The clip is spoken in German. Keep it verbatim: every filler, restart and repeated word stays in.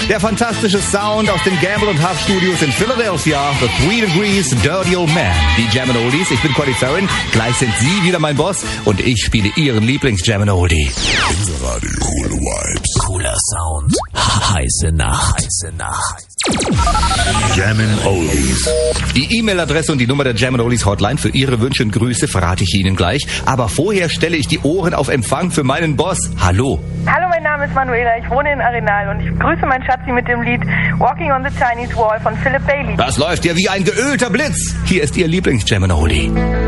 Der fantastische Sound aus den Gamble und Huff Studios in Philadelphia. The Three Degrees, Dirty Old Man. Die Jam and Oldies. Ich bin Conny Farron. Gleich sind Sie wieder mein Boss und ich spiele Ihren Lieblings-Jam and Oldie. Radio, coole Vibes. Cooler Sound. Heiße Nacht. Heiße Nacht. Jam and Oldies. Die E-Mail-Adresse und die Nummer der Jam and Oldies Hotline für Ihre Wünsche und Grüße verrate ich Ihnen gleich. Aber vorher stelle ich die Ohren auf Empfang für meinen Boss. Hallo. Hallo, mein Name ist Manuela, ich wohne in Arenal und ich grüße meinen Schatzi mit dem Lied Walking on the Chinese Wall von Philip Bailey. Das läuft ja wie ein geölter Blitz. Hier ist Ihr Lieblings-Jam and Oldie.